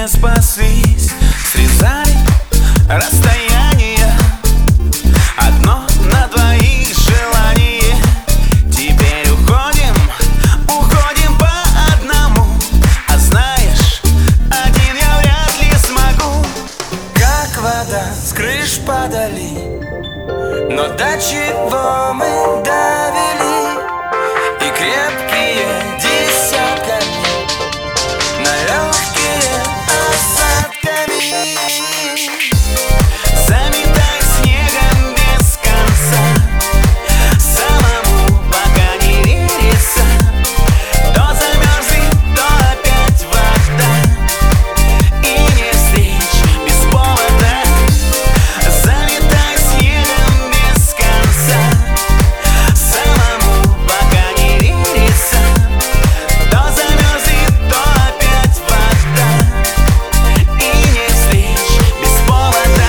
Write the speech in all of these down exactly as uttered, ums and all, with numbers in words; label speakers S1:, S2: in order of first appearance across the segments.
S1: не спаслись, срезали расстояние одно на двоих желание. Теперь уходим, уходим по одному. А знаешь, один я вряд ли смогу. Как вода с крыш падали, но до чего мы довели, и крепкие десятками, на легкие осадками. Заметай снегом без конца, самому пока не верится. То замерзнет, то опять вода, и не встреч без повода. Заметай снегом без конца, самому пока не верится. То замерзнет, то опять вода, и не встреч без повода.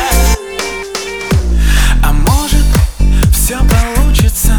S1: А может, все получится,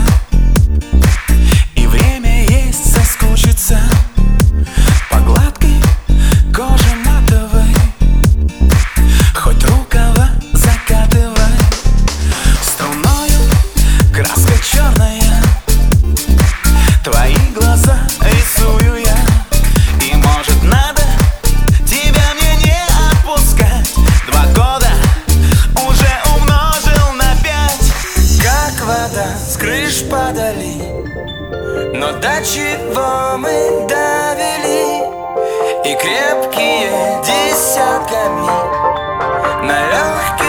S1: и время есть соскучиться по гладкой коже матовой. Хоть рукава закатывай, струною краска черная, твои глаза рисую я. И может надо тебя мне не отпускать. Два года уже умножил на пять. Как вода с крыш падали, но до чего мы довели, и крепкие десятками, на легкие